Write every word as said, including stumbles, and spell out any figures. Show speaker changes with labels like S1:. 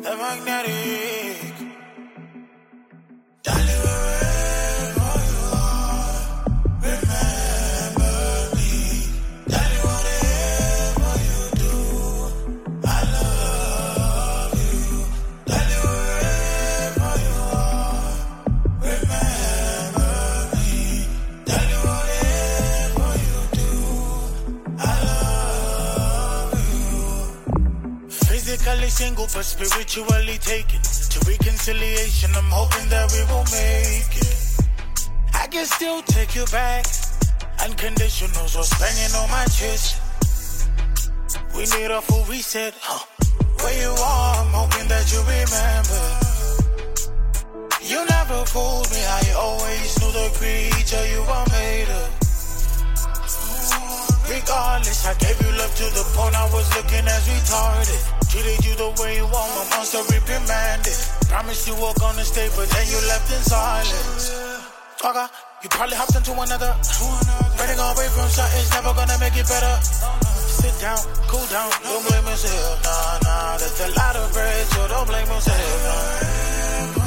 S1: the magnetic. Darling, wherever you are, remember me. Darling, whatever you do, I love you. Darling, wherever you are, remember me. Darling, whatever you do, I love you. Physically single but spiritually taken. To reconciliation, I'm hoping that we will make it. I can still take you back. Unconditional, so banging on my chest. We need a full reset, huh? Where you are, I'm hoping that you remember. You never fooled me, I always knew the creature you were made of. Regardless, I gave you love to the point I was looking as retarded. Treated you the way you want, my monster reprimanded. Promised you were gonna stay, but then you left in silence. Talker, you probably hopped into another. Running away from something's never gonna make it better. Sit down, cool down, don't blame yourself. Nah, nah, that's a lot of bread, so don't blame yourself. Nah.